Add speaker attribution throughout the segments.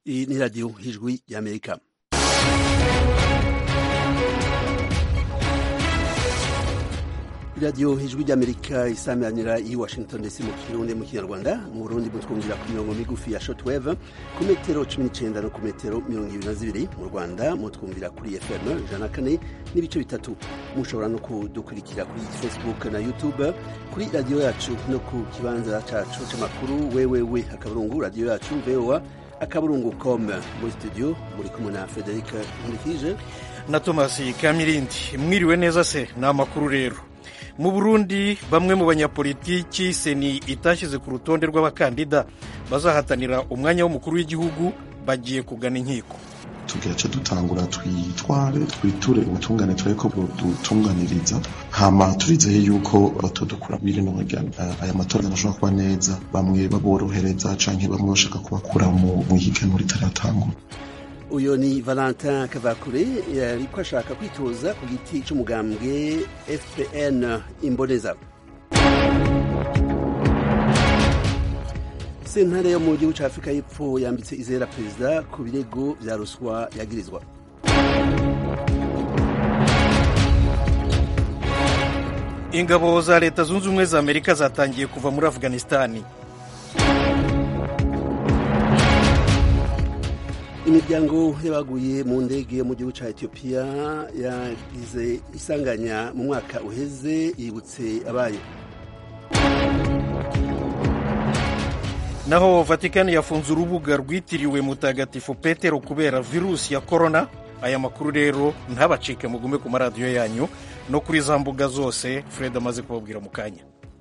Speaker 1: Iyi ni radiyo y'ijwi y'Amerika. Radiyo y'ijwi y'Amerika isameranira i Washington DC mu Kirundi mu Kinyarwanda, mu Burundi mutwumvira ku mirongo migufi ya shortwave ku metero 19 no ku metero 22, mu Rwanda mutwumvira kuri FM 104 n'ibice bitatu. Mushobora no kudukurikira kuri Facebook na YouTube kuri radiyo yacu no ku kibanza cacu c'amakuru www.radio yacu VOA akaburungu.com. Muri studio muri kumwe na Frederic Nkurikije
Speaker 2: na Thomas Kamirindi. Mwiriwe neza se na makuru rero. Mu Burundi bamwe mu banyapolitiki seni itashyize ku rutonde rw'abakandida bazahatanira umwanya w'umukuru w'igihugu bagiye kugana inkiko.
Speaker 3: Tugace dutangura twiture ubutungane tureko dutunganiriza, hama turizeye yuko batodukura birino bagana aya matora ashobora kuba neza, bamwe baborohereza canke bamwe bashaka kubakura mu higanwa ritaratangura.
Speaker 1: Uyo ni Valentin Kavakure yariko ashaka kwitoza ku giti c'umugambwe FPN Imboneza. Sentare yo mu gihugu ca Afrika y'Epfo yambitse izera perezida ku birego vya ruswa yagirizwa.
Speaker 2: Ingabo za Leta Zunze Ubumwe za Amerika zatangiye kuva muri Afghanistani.
Speaker 1: Imiryango y'abaguye mu ndege yo mu gihugu ca Ethiopia yagize isanganya mu mwaka uheze yibutse abayo.
Speaker 2: Naho Vatican yafunze urubuga rwitiriwe Mutagatifu Petero kubera virusi ya corona. Aya makuru rero ntabacike mugume ku maradiyo yanyu no kuri za mbuga zose Fred amaze kubabwira mu kanya.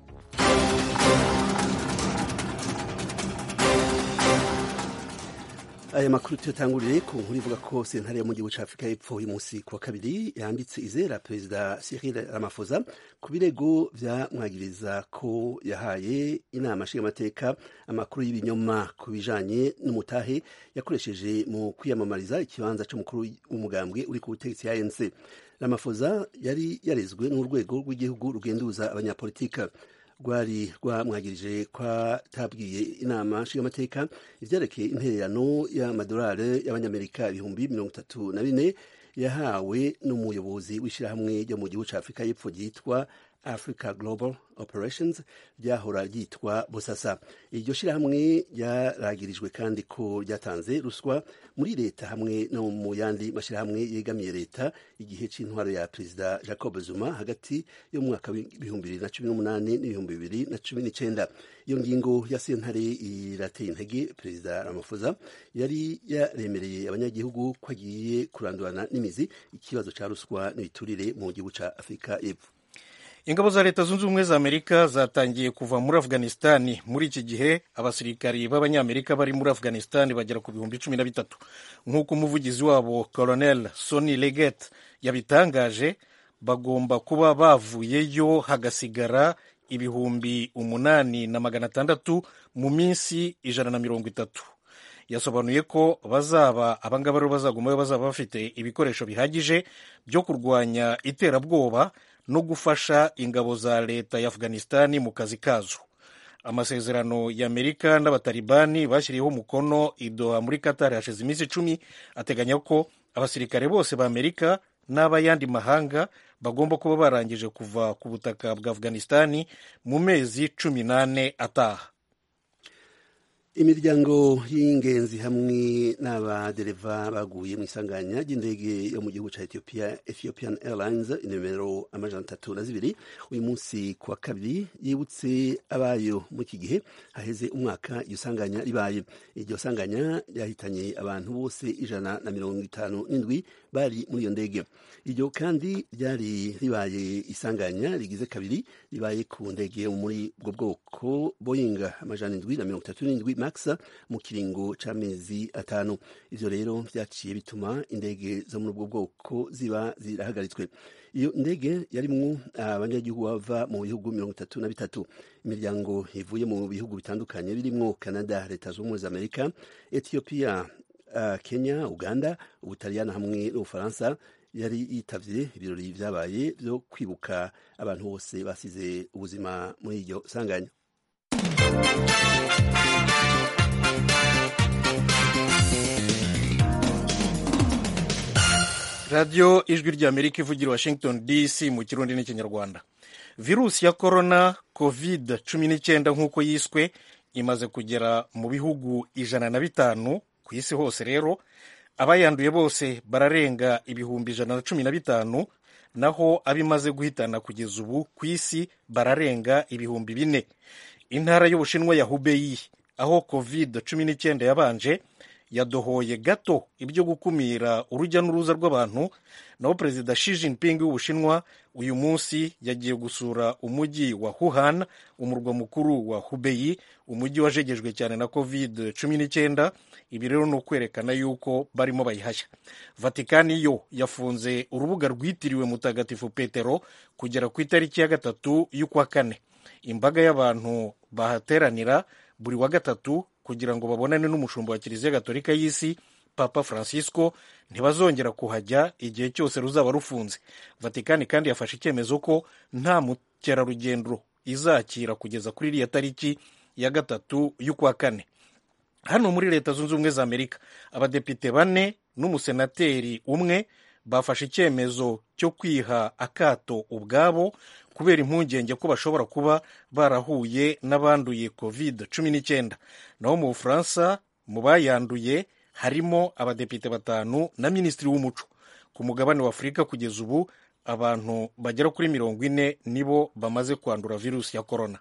Speaker 1: Aya makuru tutangurire ku nkuru ivuga ko sentare yo mu gihugu ca Afrika y'Epfo uyu munsi ku wa kabiri yambitse izera perezida Cyril Ramaphosa ku birego vya mwagiriza ko yahaye inama nshingamateka amakuru y'ibinyoma ku bijanye n'umutahe yakoresheje mu kwiyamamariza ikibanza c'umukuru w'umugambwe uri ku butegetsi ANC. Ramaphosa yari yarezwe n'urwego rw'igihugu rugenduza abanyapolitika rwari rwamwagirije kwa tabwiye inama nshingamateka ivyerekeye intererano y'amadolari y'abanyamerika 34,000 yahawe n'umuyobozi w'ishirahamwe ryo mu gihugu ca Afrika y'Epfo ryitwa Africa Global Operations ryahora ryitwa Bosasa. Iryo shirahamwe ryaragirijwe kandi ko ryatanze ruswa muri leta hamwe no mu yandi mashirahamwe yegamiye leta igihe c'intwaro ya Perezida Jacob Zuma hagati yo mu mwaka 2018 n'2019. Iyo ngingo ya sentare irateye intege Perezida Ramaphosa yari yaremereye abanyagihugu ko agiye kurandurana n'imizi ikibazo ca ruswa n'ibiturire mu gihugu ca Afrika y'Epfo.
Speaker 2: Ingabo za Leta Zunze Ubumwe za Amerika zatangiye kuva muri Afghanistani. Muri iki gihe abasirikari b'abanyamerika bari muri Afghanistani bagera ku 13,000 nk'uko umuvugizi wabo Colonel Sonny Leggett yabitangaje. Bagomba kuba bavuyeyo hagasigara 8,600 mu minsi 130. Yasobanuye ko abangaba bazagumayo bazaba bafite ibikoresho bihagije byo kurwanya iterabwoba no gufasha ingabo za leta ya Afghanistani mu kazi kazo. Amasezerano ya Amerika n'abatalibani bashyiriyeho umukono i Doha muri Qatar hashize iminsi 10 ateganya ko abasirikare bose ba Amerika n'abayandi mahanga bagomba kuba barangije kuva ku butaka bwa Afghanistani mu mezi 18 ataha.
Speaker 1: Imiryango y'ingenzi hamwe n'abadereva baguye mu isanganya ry'indege yo mu gihugu ca Ethiopia Ethiopian Airlines inimero 302 uyu munsi ku wa kabiri yibutse abayo mu iki gihe haheze umwaka iryo sanganya ribaye. Iryo sanganya ryahitanye abantu bose 157 bari muri iyo ndege. Iryo kandi ryari ribaye isanganya rigize kabiri ribaye ku ndege yo muri ubwo bwoko Boeing 737 Max mu kiringo c'amezi 5. Ivyo rero vyaciye bituma indege zo muri ubwo bwoko ziba zirahagaritswe. Iyo ndege yarimwo abanyagihugu bava mu bihugu 33. Imiryango ivuye mu bihugu bitandukanye birimwo Canada, Leta Zunze Ubumwe za Amerika, Ethiopia, Kenya, Uganda, Ubutaliyani hamwe n'Ubufaransa yari yitavye ibirori vyabaye vyo kwibuka abantu bose basize ubuzima muri iryo sanganya.
Speaker 2: radiyo ijwi ry'amerika ivugira Washington DC mu kirundi n'ikinyarwanda. Virusi ya korona covid-19 nk'uko yiswe imaze kugera mu bihugu 105 ku isi hose. Rero abayanduye bose bararenga ibihumbi 115, naho abimaze guhitana kugeza ubu ku isi bararenga ibihumbi 4. Intara y'Ubushinwa ya Hubei aho covid-19 yabanje yadohoye gato ibyo gukumira urujya n'uruza rw'abantu, naho perezida Xi Jinping w'Ubushinwa uyu munsi yagiye gusura umujyi wa Wuhan, umurwa mukuru wa Hubei, umujyi wajegejwe cyane na covid-19. Ibi rero ni ukwerekana yuko barimo bayihashya. Vatikani yo yafunze urubuga rwitiriwe Mutagatifu Petero kugera ku itariki ya 3 y'ukwa 4. Imbaga y'abantu bahateranira buri wa gatatu kugira ngo babonane n'umushumba wa Kiliziya Gatolika y'isi Papa Francisco ntibazongera kuhajya igihe cyose ruzaba rufunze. Vatikani kandi yafashe icyemezo ko nta mukerarugendo izakira kugeza kuri iriya tariki ya 3 y'ukwa 4. Hano muri Leta Zunze Ubumwe za Amerika abadepite 4 n'umusenateri umwe bafashe icyemezo cyo kwiha akato ubwabo kubera impungenge ko bashobora kuba barahuye n'abanduye covid-19. Naho mu Bufaransa mu bayanduye harimo abadepite 5 na minisitiri w'umuco. Ku mugabane wa Afurika kugeza ubu abantu bagera kuri 40 nibo bamaze kwandura virusi ya korona.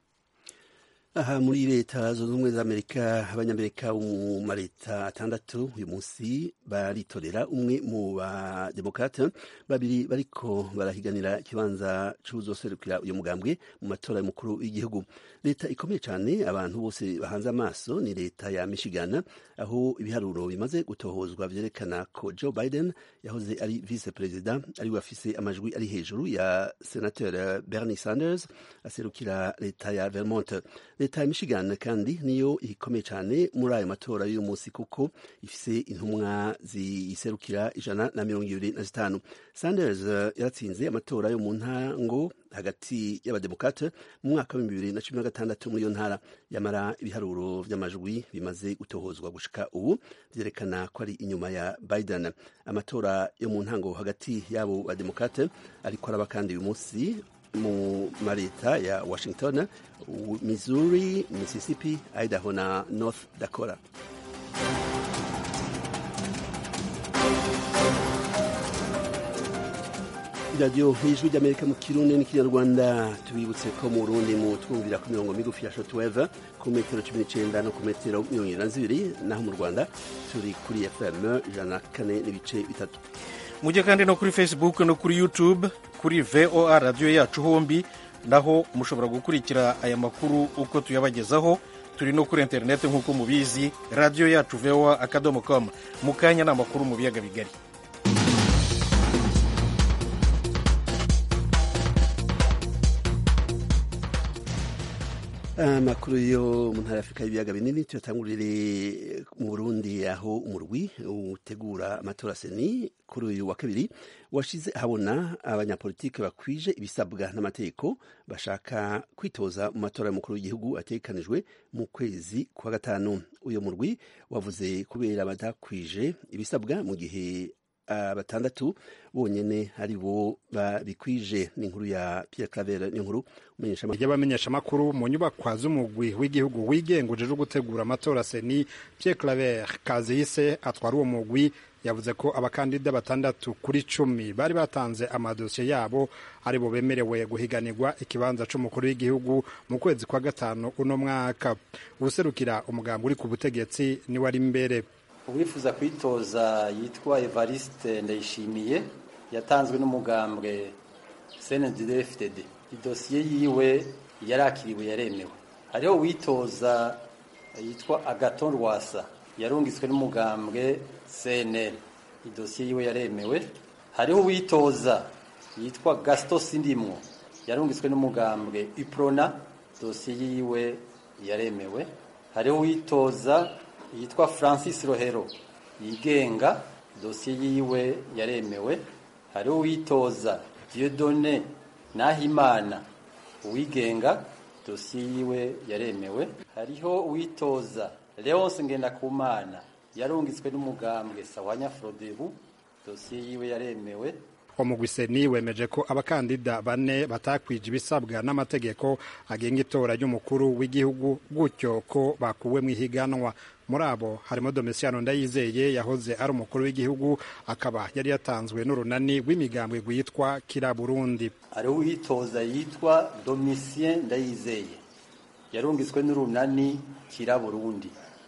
Speaker 1: Aha muri Leta Zunze Ubumwe za Amerika abanyamerika mu maleta 6 uyu munsi baritorera umwe mu bademokrate babiri bariko barahiganira ikibanza c'uzoserukira uyu mugambwe mu matora y'umukuru w'igihugu. Leta ikomeye cyane abantu bose bahanze amaso ni leta ya Michigan, aho ibiharuro bimaze gutohozwa vyerekana ko Joe Biden yahoze ari vice president ari wafise amajwi ari hejuru ya senateur Bernie Sanders aserukira leta ya Vermont. Leta ya Michigan kandi niyo ikomeye cyane muri ayo matora y'uyu munsi kuko ifise intumwa ziserukira 125. Sanders yaratsinze amatora yo mu ntango hagati y'abademokrate mu mwaka wa 2016 muri iyo ntara. Yamara ibiharuro vy'amajwi bimaze gutohozwa gushika ubu vyerekana ko ari inyuma ya Biden. Amatora yo mu ntango hagati y'abo bademokrate ariko araba kandi uyu munsi mu maleta ya Washington, Missouri, Mississippi, Idaho na North Dakota. Radio Ijwi ry'Amerika mu Kirundi n'ikinyarwanda. Tubibutse ko mu Burundi mu twumvira ku mirongo migufi ya shortwave ku metero 19 no ku metero 22, naho mu Rwanda turi kuri FM 104.3.
Speaker 2: Mujye kandi no kuri Facebook no kuri YouTube kuri VOA radio yacu hombi, naho mushobora gukurikira aya makuru uko tuyabagezaho. Turi no kuri internet nk'uko mubizi, radio yacu voa.com. Mukanya na makuru mu biyaga bigari.
Speaker 1: Amakuru yo mu ntara Afrika y'ibiyaga binini tuyatangurire mu Burundi, aho umurwi utegura amatora seni kuri uyu wa kabiri washize habona abanyapolitike bakwije ibisabwa n'amategeko bashaka kwitoza mu matora y'umukuru w'igihugu ategekanijwe mu kwezi kwa 5. Uyu murwi wavuze kubera badakwije ibisabwa mu gihe 6 bonyene ari bo babikwije. N'inkuru ya Pierre Claver, n'inkuru
Speaker 4: y'abamenyesha makuru mu nyubakwa z'umugwi w'igihugu wigenga uje gutegura amatora seni. Pierre Claver Kazise atwara uwo mugwi yavuze ko abakandida 6 kuri 10 bari batanze amadosiye yabo ari bo bemerewe guhiganirwa ikibanza c'umukuru w'igihugu mu kwezi kwa 5 uno mwaka. Userukira umugambi uri ku butegetsi ni wari imbere.
Speaker 5: Uwifuza kwitoza yitwa Evariste Ndayishimiye yatanzwe n'umugambwe CNDD-FDD. Idosiye yiwe yarakiriwe yaremewe. Hariho witoza yitwa Agathon Rwasa yarungitswe n'umugambwe CNL. Idosiye yiwe yaremewe. Hariho witoza yitwa Gaston Sindimwo yarungitswe n'umugambwe Uprona. Dosiye yiwe yaremewe. Hariho witoza yitwa Francis Rohero yigenga. Dosiye yiwe yaremewe. Hariho witoza Dieudonné Nahimana uwigenga. Dosiye yiwe yaremewe. Hariho witoza Leonce Ngendakumana yarungitswe n'umugambwe Sawanya Frodebu. dosiye yiwe yaremewe.
Speaker 4: umugwi seni wemeje ko abakandida bane batakwije ibisabwa n'amategeko agenga itora ry'umukuru w'igihugu gutyo ko bakuwe mu ihiganwa. muri abo harimo Domitiano Ndayizeye yahoze ari umukuru w'igihugu akaba yari yatanzwe n'urunani rw'imigambwe rwitwa Kira Burundi.
Speaker 5: Hariho uwitoza yitwa Domitien Ndayizeye yarungitswe n'urunani Kira Burundi,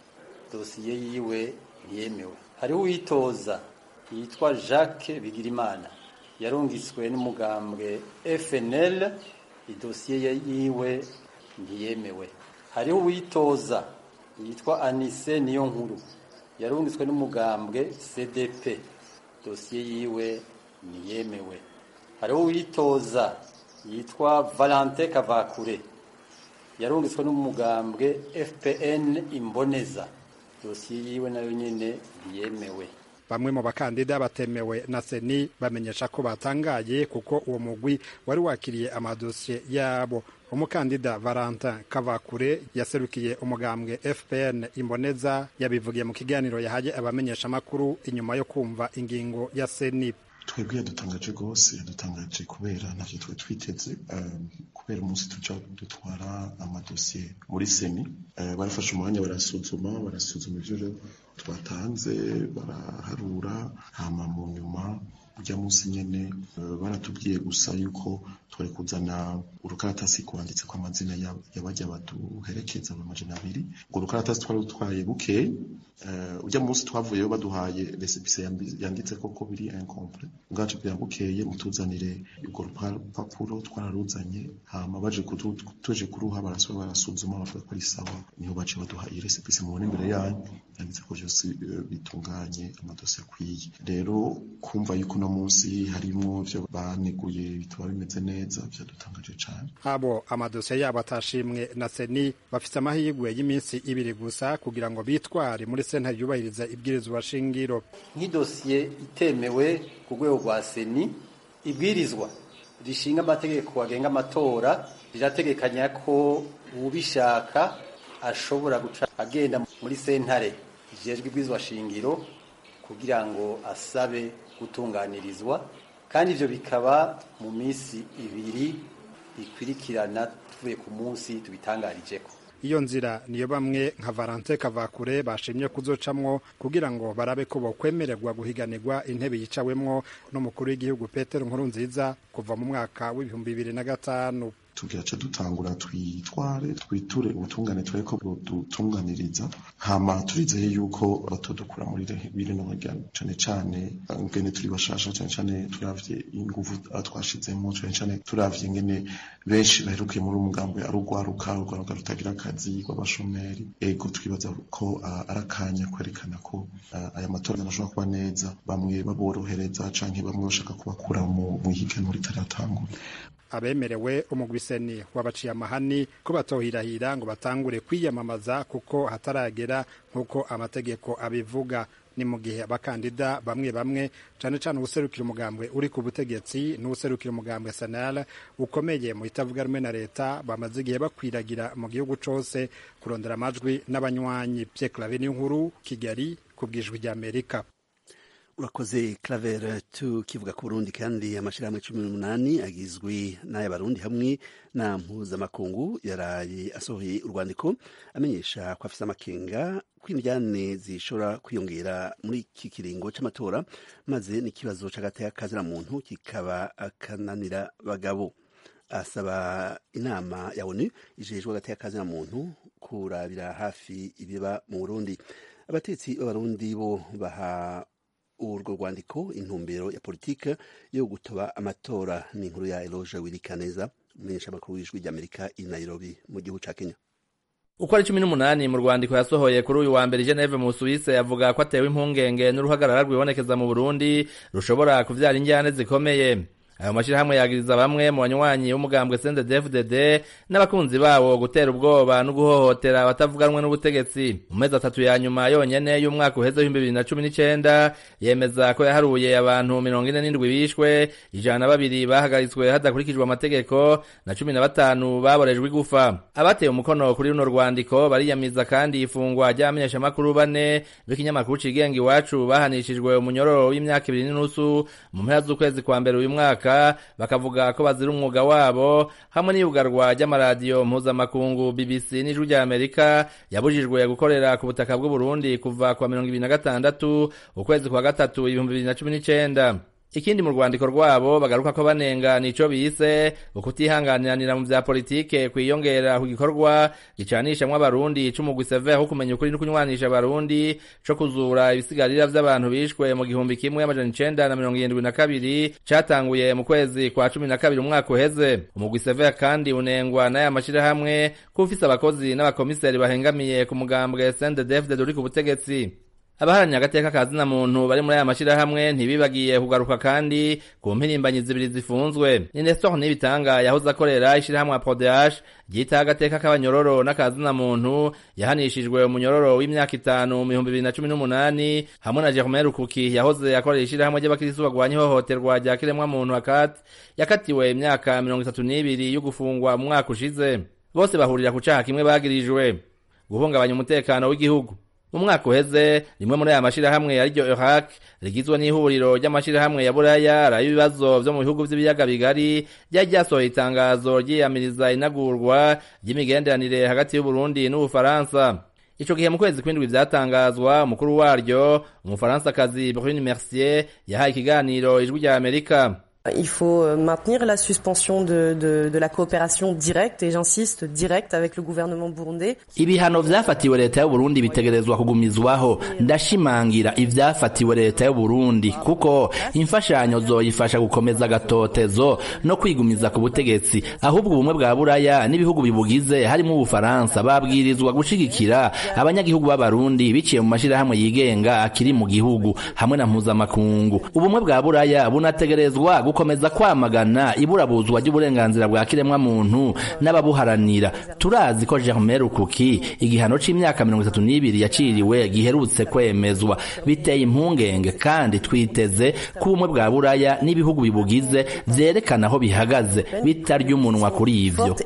Speaker 5: dosiye yiwe ntiyemewe. Hariho uwitoza yitwa Jacques Bigirimana yarungitswe n'umugambwe FNL, idosiye yiwe ntiyemewe. Hariho uwitoza yitwa Anise Niyonkuru yarungitswe n'umugambwe CDP, dosiye yiwe ntiyemewe. Hariho uwitoza yitwa Valentin Kavakure yarungitswe n'umugambwe FPN Imboneza, dosiye yiwe nayo nyene ntiyemewe.
Speaker 4: Bamwe mu bakandida batemewe na seni bamenyesha ko batangaye kuko uwo mugwi wari wakiriye amadosiye yabo. Umukandida Valentin Kavakure yaserukiye umugambwe FPN Imboneza yabivugiye mu kiganiro yahaye abamenyesha makuru inyuma yo kumva ingingo ya seni.
Speaker 3: Twebwe yadutangaje rwose, yadutangaje kubera ntacyo twe twiteze, kubera umunsi tuja dutwara amadosiye muri seni barafashe umwanya barasuzuma ivyo twatanze baraharura, hama mu nyuma ujya munsi nyene baratubwiye gusa yuko twari kuzana urukaratasi kwanditse kwa amazina y'abajya baduherekeza amajana 2. Ngo urukaratasi twari dutwaye bukeye, ujya munsi twavuyeyo baduhaye récépissé yanditse koko biri incomplet. Ngaje bya bukeye mutuzanire urwo rupapuro twararuzanye, hama baje tuje kuruha barasuzuma bavuga ko ari sawa, niho baje baduhaye récépissé mu imbere yanyu yanditse ko byose bitunganye amadosiye akwiye. Rero kumva yuko no munsi harimo byo baneguye bitwa bimeze neza byadutangaje cyane.
Speaker 4: Abo amadosiye yabo atashimwe na seni bafite amahirwe y'iminsi 2 gusa kugira ngo bitware muri sentare yubahiriza ibwirizwa shingiro.
Speaker 5: Nk'idosiye itemewe ku rwego rwa seni, ibwirizwa rishinga amategeko agenga amatora rirategekanya ko ubishaka ashobora guca agenda muri sentare ijejwe ibwirizwa shingiro kugira ngo asabe gutunganirizwa, kandi ivyo bikaba mu minsi 2 ikwirikirana tuvuye ku munsi tubitangarijeko.
Speaker 4: Iyo nzira niyo bamwe nka Valentin Kavakure bashimye kuzocamwo kugira ngo barabe ko bokwemererwa guhiganirwa intebe yicawemwo n'umukuru w'igihugu Petero Nkurunziza kuva mu mwaka w'2005.
Speaker 3: Tugira ca dutangura twiture ubutungane tureko budutunganiriza, hama turizeye yuko batodukura muri bino bagana cane ngene turi bashasha cane turavye inguvu twashizemo cane turavye ngene benshi baherukiye muri umugambwe arugwaruka rutagira akazi rw'abashomeri. Ego twibaza ko arakanya kwerekana ko aya matora ashobora kuba neza, bamwe baborohereza canke bamwe bashaka kubakura mu higanwa ritaratangura. Abemerewe umugwi seni wabaciye amahani ko batohirahira ngo batangure kwiyamamaza kuko hataragera nkuko amategeko abivuga. Ni mu gihe abakandida bamwe cane ubuserukira umugambwe uri ku butegetsi n'ubuserukira umugambwe SNL ukomeye mu itavuga rumwe na leta bamaze igihe bakwiragira mu gihugu cose kurondera amajwi n'abanywanyi. Pierre Claver Niyonkuru, Kigali, kubwijwi rya Amerika.
Speaker 1: Urakoze Claver. Tukivuga ku Burundi kandi amashirahamwe 18 agizwe n'ay'abarundi hamwe na mpuzamakungu yaraye asohoye urwandiko amenyesha ko afise amakenga kw'indyane zishobora kwiyongera muri iki kiringo c'amatora, maze n'ikibazo c'agateka muntu kikaba akananira bagabo. Asaba inama ya ONU ijejwe agateka muntu kurabira hafi ibiba mu Burundi. Abatetsi b'abarundi bo baha urwo rwandiko intumbero ya politike yo gutoba amatora. Ni inkuru ya Eloge Wirikaneza, umumenyesha makuru w'ijwi ry'Amerika i Nairobi mu gihugu ca Kenya.
Speaker 6: Uko ari 18 mu rwandiko yasohoye kuri uyu wa mbere Geneve mu Suisse yavuga ko atewe impungenge n'uruhagarara rwibonekeza mu Burundi rushobora kuvyara injyane zikomeye. ayo mashirahamwe yagiriza bamwe mu banywanyi b'umugambwe CNDD-FDD n'abakunzi bawo gutera ubwoba no guhohotera abatavuganwe n'ubutegetsi. Mu mezi 3 ya nyuma yonyene y'umwaka uheze 2019 yemeza ko yaharuye abantu 47 bishwe, 102 bahagaritswe hadakurikijwe amategeko na 15 baborejwe igufa. Abateye umukono kuri runo rwandiko bariyamiza kandi ifungwa ry'amenyesha makuru 4 b'ikinyamakuru cigenga Iwacu bahanishijwe umunyororo w'imyaka 2 n'inusu mu mpera z'ukwezi kwa mbere uyu mwaka, bakavuga ko bazira umwuga wabo, hamwe n'iyugarwa ry'amaradiyo mpuzamakungu BBC n'Ijwi rya Amerika yabujijwe gukorera ku butaka bw'u Burundi kuva kwa 2026 ukwezi kwa gatatu 2019. Ikindi mu rwandiko rwabo bagaruka ko banenga nico bise ukutihanganiranira mu vya politike kwiyongera ku gikorwa gicanishamwe abarundi c'umugwi Sever wo kumenya ukuri no kunywanisha abarundi co kuzura ibisigarira vy'abantu bishwe mu 1972 catanguye mu kwezi kwa 12 umwaka uheze. Umugwi Sever kandi unengwa n'aya mashirahamwe ko ufise abakozi n'abakomiseri bahengamiye ku mugambwe CNDD-FDD uri ku butegetsi. Abaharanya agateka kazina muntu bari muri aya mashirahamwe ntibibagiye kugaruka kandi ku mpirimbanyi zibiri zifunzwe. Ni Nestor Nibitanga yahoze akorera ishirahamwe PRODH ryita agateka k'abanyororo n'akazina muntu yahanishijwe umunyororo w'imyaka 5 mu 2018, hamwe na Germain Rukuki yahoze akorera ishirahamwe ry'abakristo bagwanya ihohoterwa rya kiremwa muntu ACAT yakatiwe imyaka 32 yo gufungwa mu mwaka ushize. Bose bahurira ku caha kimwe bagirijwe: guhungabanya umutekano w'igihugu. Mu mwaka uheze rimwe muri aya mashirahamwe ariryo Iraq rigizwe n'ihuriro ry'amashirahamwe ya Buraya arayo ibibazo vyo mu bihugu vy'ibiyaga bigari ryasohoye itangazo ryiyamiriza inagurwa ry'imigenderanire hagati y'u Burundi n'Ubufaransa. Ico gihe mu kwezi kw'indwi vyatangazwa, umukuru waryo Umufaransa-kazi Brune Mercier yahaye ikiganiro Ijwi rya Amerika.
Speaker 7: Il faut maintenir la suspension de la coopération directe, et j'insiste, directe avec le gouvernement burundais.
Speaker 6: Ibihano vyafatiwe leta y'u Burundi bitegerezwa kugumizwaho. Ndashimangira ivyafatiwe leta y'u Burundi kuko imfashanyo zoyifasha gukomeza gatotezo no kwigumiza ku butegetsi. Ahubwo ubumwe bwa Buraya n'ibihugu bibugize harimo Ubufaransa babwirizwa gushigikira abanyagihugu b'abarundi biciye mu mashirahamwe yigenga akiri mu gihugu hamwe na mpuzamakungu. Ubumwe bwa Buraya bunategerezwa gukomeza kwamagana iburabuzwa ry'uburenganzira bwa kiremwa muntu n'ababuharanira. Turazi ko Germain Rukuki igihano c'imyaka 32 yaciriwe giherutse kwemezwa, biteye impungenge kandi twiteze ko ubumwe bwa Buraya n'ibihugu bibugize vyerekana aho bihagaze bitarya umunwa kuri ivyo.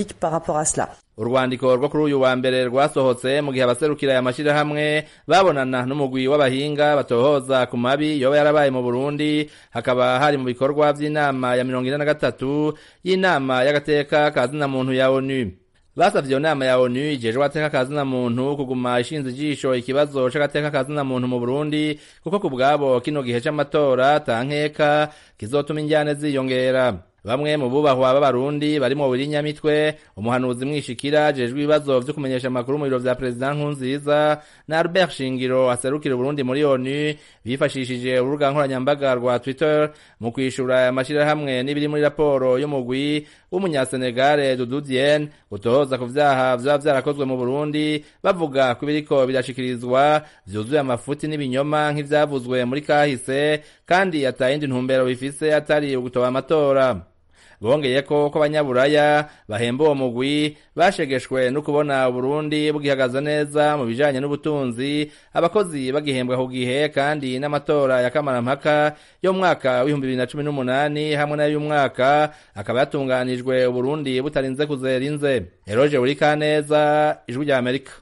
Speaker 6: Urwandiko rwo kuri uyu wa mbere rwasohotse mu gihe abaserukira aya mashirahamwe babonana n'umugwi w'abahinga batohoza ku mabi yoba yarabaye mu Burundi, hakaba hari mu bikorwa vy'inama ya 43 y'inama y'agateka kazina muntu ya ONU. Basavye iyo nama ya ONU ijejwe agateka kazina muntu kuguma ishinze ijisho ikibazo c'agateka kazina muntu mu Burundi, kuko ku bwabo kino gihe c'amatora tankeka kizotuma injyane ziyongera. Bamwe mu bubahwa b'abarundi barimo Wirinyamitwe, umuhanuzi mwishikira jejwe ibibazo vyo kumenyesha amakuru mu biro vya President Nkurunziza, na Albert Shingiro aserukira Burundi muri ONU bifashishije urubuga nkoranyambaga rwa Twitter mu kwishura amashirahamwe n'ibiri muri raporo y'umugwi w'umunyasenegale Doudou Diène utohoza ku vyaha vyarakozwe mu Burundi, bavuga ko biriko birashikirizwa vyuzuye amafuti n'ibinyoma nk'ivyavuzwe muri kahise kandi atayindi ntumbero bifise atari ugutoba amatora. Bongeye ko abanyaburaya bahemba uwo mugwi bashegeshwe no kubona Burundi bugihagaza neza mu bijanye n'ubutunzi, abakozi bagihembwa ku gihe kandi n'amatora ya kamarampaka yo mwaka w'2018 hamwe n'ayo mwaka akaba yatunganijwe Burundi butarinze kuzera inze. Eroje Urikaneza, Ijwi rya Amerika.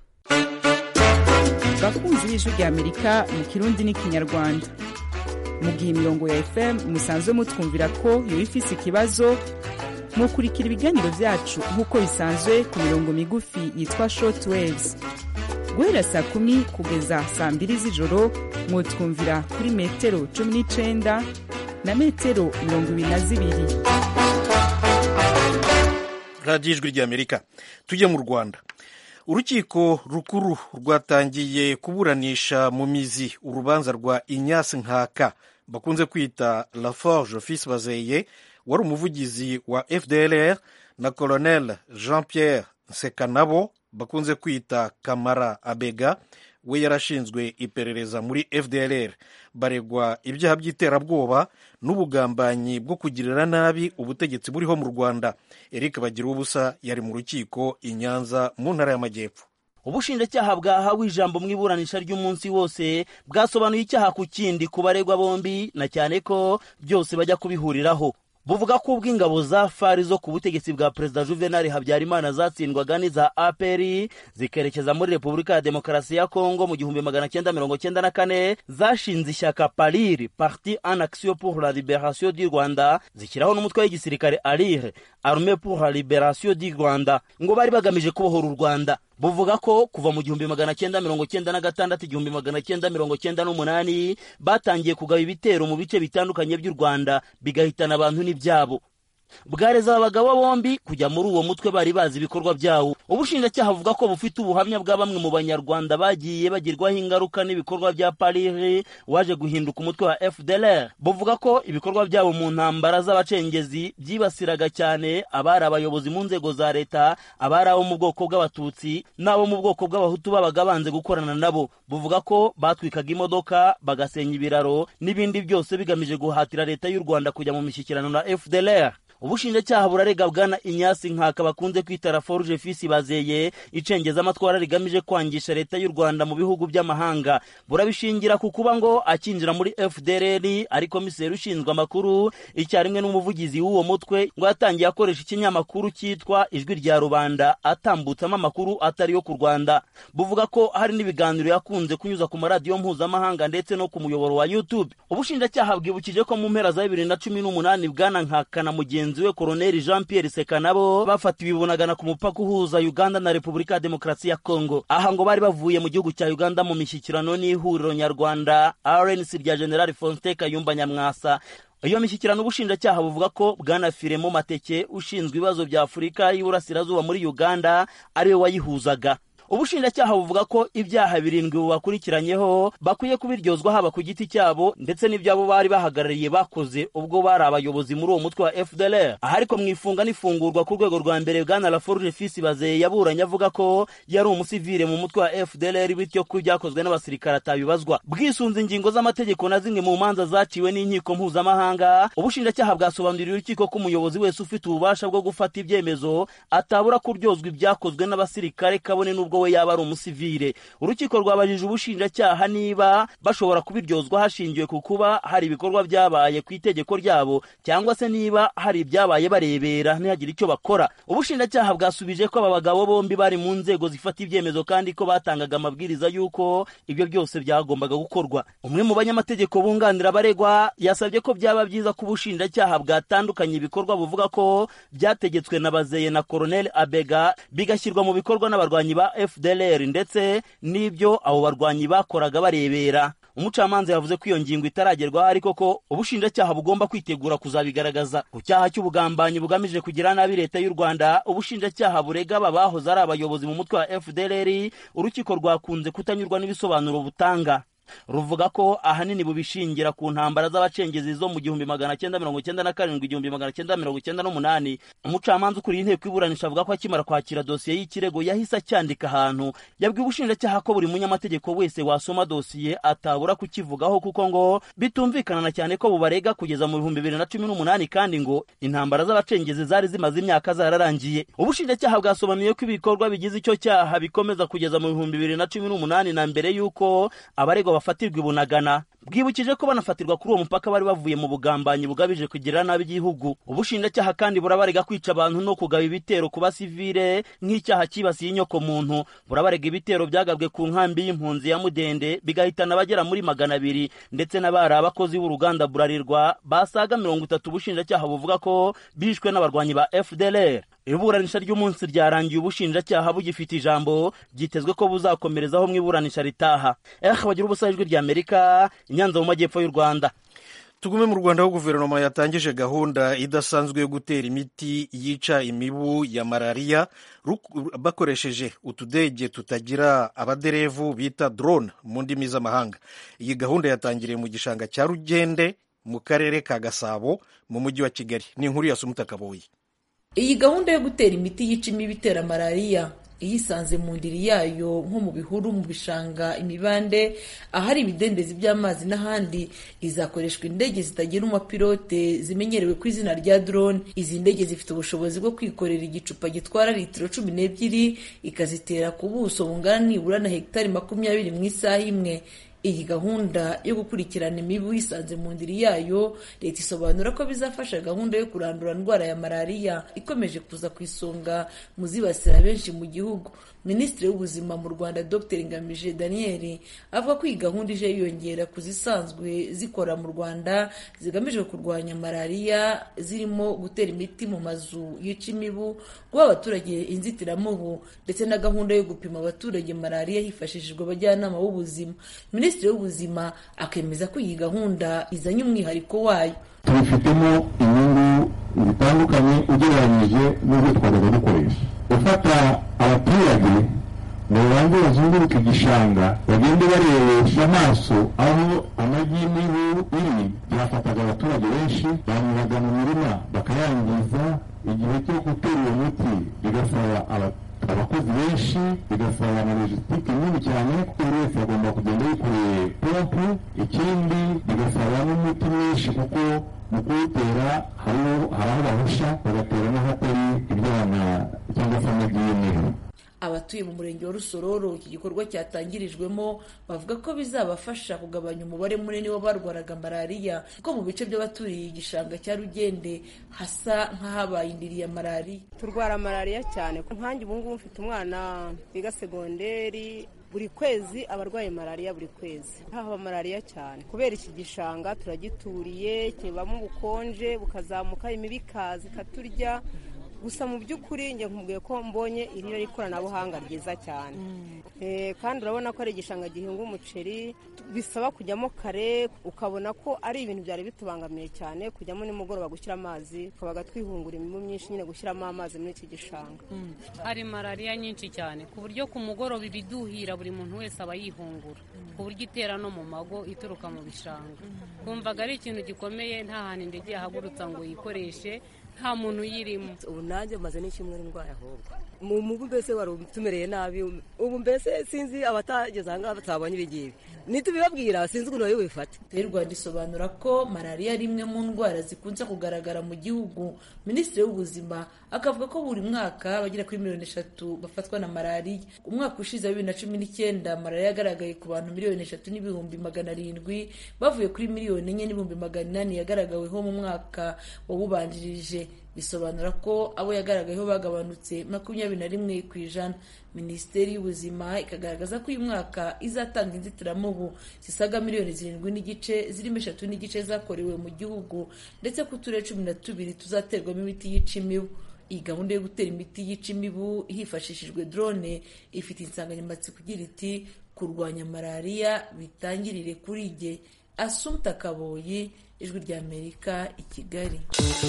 Speaker 8: Bakunzi b'Ijwi rya Amerika mu Kirundi n'Ikinyarwanda, mu gihe imirongo ya FM musanzwe mutwumvira ko yo ifise ikibazo, mukurikira ibiganiro vyacu nk'uko bisanzwe ku mirongo migufi yitwa short waves. Guhera saa 10 kugeza saa 2 z'ijoro mwotwumvira kuri metero 19 na metero 22.
Speaker 2: Radio Ijwi rya Amerika. Tujye mu Rwanda. Urukiko rukuru rwatangiye kuburanisha mu mizi urubanza rwa Ignace Nkaka bakunze kwita Laforge Fils Bazeye, wari umuvugizi wa FDLR, na Colonel Jean-Pierre Nsekanabo bakunze kwita Kamara Abega, we yarashinzwe iperereza muri FDLR. Baregwa ibyaha by'iterabwoba n'ubugambanyi bwo kugirira nabi ubutegetsi buriho mu Rwanda. Eric Bagiruwubusa yari mu rukiko i Nyanza mu ntara y'Amajyepfo.
Speaker 9: Ubushinjacyaha bwahawe ijambo mu iburanisha ry'umunsi wose bwasobanuye icyaha ku kindi ku baregwa bombi, na cyane ko byose bajya kubihuriraho. Buvuga ko ubw'ingabo za FARI zo ku butegetsi bwa Perezida Juvenal Habyarimana zatsindwaga n'iza APR zikerekeza muri Repubulika ya Demokarasi ya Kongo mu 1994 zashinze ishyaka PALIR, Parti en Action pour la Libération du Rwanda, zishyiraho n'umutwe w'igisirikare ALIR, Armée pour la Libération du Rwanda, ngo bari bagamije kubohora u Rwanda. Buvuga ko kuva mu 1996-1998 batangiye kugaba ibitero mu bice bitandukanye by'u Rwanda bigahitana abantu n'ibyabo. Bwareza abagabo bombi kujya muri uwo mutwe bari bazi ibikorwa byawo. Ubushinjacyaha buvuga ko bufite ubuhamya bwa bamwe mu banyarwanda bagiye bagirwaho ingaruka n'ibikorwa bya PALIR waje guhinduka umutwe wa FDLR. Buvuga ko ibikorwa byabo mu ntambara z'abacengezi byibasiraga cyane abari abayobozi mu nzego za leta, abari abo mu bwoko bw'abatutsi n'abo mu bwoko bw'abahutu babaga banze gukorana nabo. Buvuga ko batwikaga imodoka, bagasenya ibiraro n'ibindi byose bigamije guhatira leta y'u Rwanda kujya mu mishyikirano na FDLR. Ubushinjacyaha burarega Bwana Inyasi Nkaka bakunze kwita Laforge Fils Bazeye icengeza amatwara rigamije kwangisha leta y'u Rwanda mu bihugu by'amahanga. Burabishingira ku kuba ngo akinjira muri FDLR ari komiseri ushinzwe amakuru icyarimwe n'umuvugizi w'uwo mutwe, ngo yatangiye akoresha ikinyamakuru cyitwa Ijwi rya Rubanda atambutsamo amakuru atari yo ku Rwanda. Buvuga ko hari n'ibiganiro yakunze kunyuza ku maradiyo mpuzamahanga ndetse no ku muyoboro wa YouTube. Ubushinjacyaha bwibukije ko mu mpera za 2018 Bwana Nkaka na mugenzi we Colonel Jean Pierre Sekanabo bafatiwe ibunagana ku mupaka uhuza Uganda na Repubulika ya Demokarasi ya Kongo. Aha ngo bari bavuye mu gihugu cya Uganda mu mishyikirano n'ihuriro nyarwanda RNC rya General Faustin Kayumba Nyamwasa. Iyo mishyikirano ubushinjacyaha buvuga ko Bwana Firemo Mateke ushinzwe ibibazo bya Afurika y'Uburasirazuba muri Uganda ariwe wayihuzaga. Ubushinjacyaha buvuga ko ibyaha 7 bakurikiranyeho bakwiye kubiryozwa haba ku giti cyabo ndetse n'ibyabo bari bahagarariye bakoze ubwo bari abayobozi muri uwo mutwe wa FDLR. Aha ariko mwifunga n'ifungurwa ku rwego rwa mbere Bwana Laforge Fils Bazeye yaburanye avuga ko yari umusivile mu mutwe wa FDLR, bityo ko byakozwe n'abasirikare atabibazwa. Bwisunze ingingo z'amategeko na zimwe mu manza zaciwe n'inkiko mpuzamahanga, ubushinjacyaha bwasobanuriye urukiko ko umuyobozi wese ufite ububasha bwo gufata ibyemezo atabura kuryozwa ibyakozwe n'abasirikare kabone n'ubwo we yaba ari umusivile. Urukiko rwabajije ubushinjacyaha niba bashobora kubiryozwa hashingiwe ku kuba hari ibikorwa byabaye ku itegeko ryabo cyangwa se niba hari ibyabaye barebera ntihagire icyo bakora. Ubushinjacyaha bwasubije ko aba bagabo bombi bari mu nzego zifata ibyemezo kandi ko batangaga amabwiriza y'uko ibyo byose byagombaga gukorwa. Umwe mu banyamategeko bunganira abaregwa yasabye ko byaba byiza ko ubushinjacyaha bwatandukanye ibikorwa buvuga ko byategetswe na Bazeye na Colonel Abega bigashyirwa mu bikorwa n'abarwanyi ba FDLR ndetse n'ibyo abo barwanyi bakoraga barebera. Umucamanza yavuze ko iyo ngingo itaragerwaho ariko ko ubushinjacyaha bugomba kwitegura kuzabigaragaza. Ku cyaha cy'ubugambanyi bugamije kugira nabi leta y'u Rwanda, ubushinjacyaha burega babahoze ari abayobozi mu mutwe wa FDLR, urukiko rwakunze kutanyurwa n'ibisobanuro butanga. Ruvuga ko ahanini bubishingira ku ntambara z'abacengezi zo mu 1997-1998. Umucamanza ukuriye inteko iburanisha avuga ko akimara kwakira dosiye y'ikirego yahise acyandika ahantu. Yabwiye ubushinjacyaha ko buri munyamategeko wese wasoma dosiye atabura kukivugaho kuko ngo bitumvikana cyane ko bubarega kugeza mu 2018 kandi ngo intambara z'abacengezi zari zimaze imyaka zararangiye. Ubushinjacyaha bwasobanuye ko ibikorwa bigize icyo cyaha bikomeza kugeza mu 2018 na mbere y'uko abaregwa bafatirwa ibunagana. Bwibukije ko banafatirwa kuri uwo mupaka bari bavuye mu bugambanyi bugabije kugira nabi igihugu. Ubushinjacyaha kandi burabarega kwica abantu no kugaba ibitero ku basivile nk'icyaha kibasiye inyoko muntu. Burabarega ibitero byagabwe ku nkambi y'impunzi ya Mudende bigahitana abagera muri 200 ndetse n'abari abakozi b'uruganda Burarirwa basaga 30. Ubushinjacyaha buvuga ko bishwe n'abarwanyi ba FDLR. Iburanisha ry'umunsi ryarangiye ubushinjacyaha bugifite ijambo, byitezwe ko buzakomerezaho mu iburanisha ritaha. Bagira ubusa Ijwi rya Amerika, Nyanza mu majyepfo y'u Rwanda.
Speaker 2: Tugume mu Rwanda aho guverinoma yatangije gahunda idasanzwe yo gutera imiti yica imibu ya malaria bakoresheje utudege tutagira abaderevu bita drone mu ndimi z'amahanga. Iyi gahunda yatangiriye mu gishanga cya Rugende mu karere ka Gasabo mu mujyi wa Kigali. Ni inkuru ya Sumuta Kaboyi.
Speaker 10: Iyi gahunda yo gutera imiti yica imibu itera malaria iyisanze mu ndiri yayo nko mu bihuru, mu bishanga, imibande, ahari ibidendezi by'amazi n'ahandi, izakoreshwa indege zitagira umupilote zimenyerewe ku izina rya drone. Izi ndege zifite ubushobozi bwo kwikorera igicupa gitwara litiro 12 ikazitera ku buso bungana nibura na hegitari 20 mu isaha imwe. Iyi gahunda yo gukurikirana imibu isanze mu ndiri yayo, leta isobanura ko bizafasha gahunda yo kurandura indwara ya malariya ikomeje kuza ku isonga mu zibasira benshi mu gihugu. Minisitiri w'ubuzima mu Rwanda Dr Ngamije Daniel avuga ko iyi gahunda ije yiyongera ku zisanzwe zikora mu Rwanda zigamije kurwanya malariya, zirimo gutera imiti mu mazu yica imibu, guha abaturage inzitiramubu ndetse na gahunda yo gupima abaturage malariya hifashishijwe abajyanama b'ubuzima. Minisitiri w'ubuzima akemeza ko iyi gahunda izanye umwihariko wayo.
Speaker 11: Tubifitemo inyungu zitandukanye ugereranyije n'ibyo twajyaga dukoresha. Ufata abaturage ngo babanze bazunguruke igishanga bagende barebesha amaso aho amagi y'imibu iri, byafataga abaturage benshi, banyuraga mu mirima bakayangiza. Igihe cyo gutera uwo muti bigasaba abakozi benshi, bigasaba na logisitike nini cyane, buri wese agomba kugenda yikoreye pompu. Ikindi bigasaba n'umuti mwinshi kuko mu kuwutera hari aho bahusha bagatera n'ahatari ibyana cyangwa se amagi y'imibu.
Speaker 10: Abatuye mu murenge wa Rusororo iki gikorwa cyatangirijwemo bavuga ko bizabafasha kugabanya umubare munini w'abarwaraga malariya, kuko mu bice by'abaturiye igishanga cya Rugende hasa nk'ahabaye indiri ya malariya.
Speaker 12: Turwara malariya cyane. Nkanjye ubu ngubu mfite umwana wiga segonderi, buri kwezi abarwaye malariya buri kwezi. Haba malariya cyane kubera iki gishanga turagituriye, kibamo ubukonje bukazamuka, imibu ikaza ikaturya. Gusa mu by'ukuri njye nkubwiye ko mbonye iri ikoranabuhanga ryiza cyane. Kandi urabona ko ari igishanga gihinga umuceri, bisaba kujyamo kare, ukabona ko ari ibintu byari bitubangamiye cyane, kujyamo nimugoroba gushyira amazi, tukabaga twihungura imibu myinshi nyine gushyiramo amazi muri iki gishanga.
Speaker 13: Hari malariya nyinshi cyane ku buryo ku mugoroba ibiduhira buri muntu wese aba yihungura, ku buryo itera no mu mago ituruka mu bishanga. Kumvaga ari ikintu gikomeye, nta hantu indege yahagurutsa ngo yikoreshe, nta muntu uyirimo.
Speaker 14: Ubu nanjye maze n'icyumweru ndwaye ahubwo mu mubu, mbese wari utumereye nabi. Ubu mbese sinzi abatageze aha ngaha batabonye ibigibi, nitubibabwira sinzi ukuntu babifata.
Speaker 10: Leta y'u Rwanda isobanura ko malariya ari imwe mu ndwara zikunze kugaragara mu gihugu. Minisitiri w'ubuzima akavuga ko buri mwaka bagera kuri 3,000,000 bafatwa na malariya. Umwaka ushize 2019 malariya yagaragaye ku bantu 3,700,000 bavuye kuri 4,400,000 yagaragaweho mu mwaka wawubanjirije. Bisobanura ko abo yagaragayeho bagabanutse 21%. Minisiteri y'ubuzima ikagaragaza ko uyu mwaka izatanga inzitiramubu zisaga 7,000,000 zirimo 3 zakorewe mu gihugu, ndetse ko uturere 12 tuzaterwamo imiti yica imibu. Iyi gahunda yo gutera imiti yica imibu hifashishijwe drone ifite insanganyamatsiko igira iti kurwanya malariya bitangirire kuri jye. Assumpta Kaboyi, Ijwi ry'Amerika, i Kigali.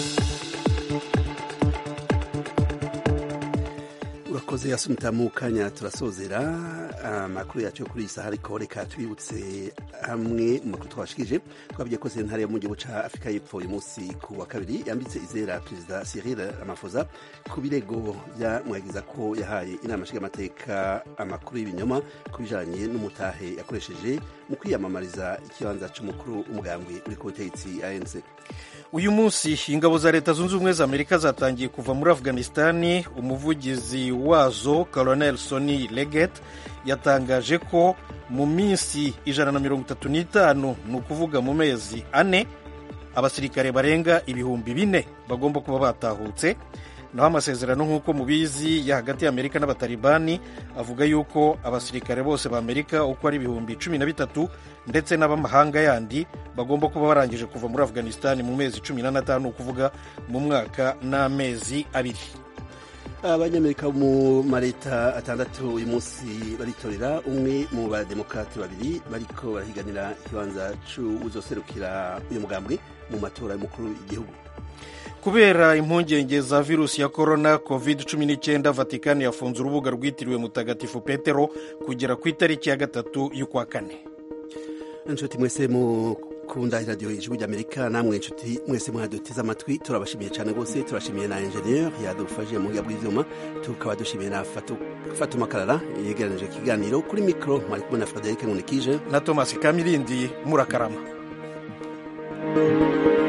Speaker 1: urakoze Assumpta. mu kanya turasozera amakuru yacu kuri iyi saha, ariko reka tubibutse hamwe mu makuru twashikije. Twabwiye ko sentare yo mu gihugu ca Afurika y'Epfo uyu munsi ku wa kabiri yambitse izera Perezida Cyril Ramaphosa ku birego byamwagiza ko yahaye inama nshingamateka amakuru y'ibinyoma ku bijanye n'umutahe yakoresheje mu kwiyamamariza ikibanza c'umukuru w'umugambwe uri ku butegetsi ANC.
Speaker 2: Uyu munsi ingabo za Leta Zunze Ubumwe za Amerika zatangiye kuva muri Afghanistani. Umuvugizi wazo Colonel Sonny Leggett yatangaje ko mu minsi 135, ni ukuvuga mu mezi 4, abasirikare barenga 4,000 bagomba kuba batahutse. Naho amasezerano nk'uko mubizi ya hagati y'Amerika n'abatalibani avuga yuko abasirikare bose ba Amerika uko ari 13,000 ndetse n'abamahanga yandi bagomba kuba barangije kuva muri Afghanistan mu mezi 15, ukuvuga mu mwaka n'amezi 2.
Speaker 1: Abanyamerika mu maleta 6 uyu munsi baritorera umwe mu bademokrate 2 bariko barahiganira ikibanza c'uzoserukira uyu mugambwe mu matora y'umukuru w'igihugu.
Speaker 2: Kubera impungenge za virusi ya corona COVID-19, Vatikani yafunze urubuga rwitiriwe Mutagatifu Petero kugera ku itariki ya 3 y'ukwa 4.
Speaker 1: Inshuti mwese mukunda iradiyo ijwi ry'Amerika namwe inshuti mwese mwaduteze amatwi turabashimiye cyane rwose. turashimiye na engineer yadufashije mu buhinga bw'ivyuma, tukaba dushimiye na Fatuma Karara yegeranije ikiganiro. Kuri mikro mwari kumwe na Frederic Nkunikije
Speaker 2: na Thomas Kamirindi. Murakarama.